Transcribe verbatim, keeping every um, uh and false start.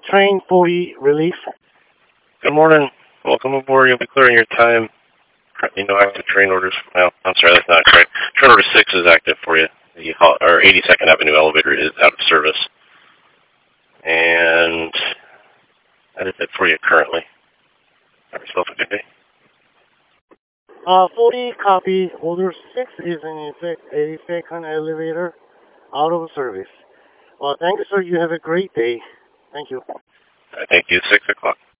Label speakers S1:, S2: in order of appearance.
S1: Train forty relief.
S2: Good morning. Welcome aboard. You'll be clearing your time. Currently no active train orders. Well, I'm sorry, that's not correct. Train order six is active for you. The or eighty-second Avenue elevator is out of service. And that is it for you currently. Have yourself a good day.
S1: Uh, forty copy. Order six is in effect eighty-second elevator out of service. Well, thank you, sir. You have a great day. Thank you.
S2: Thank you. Six o'clock.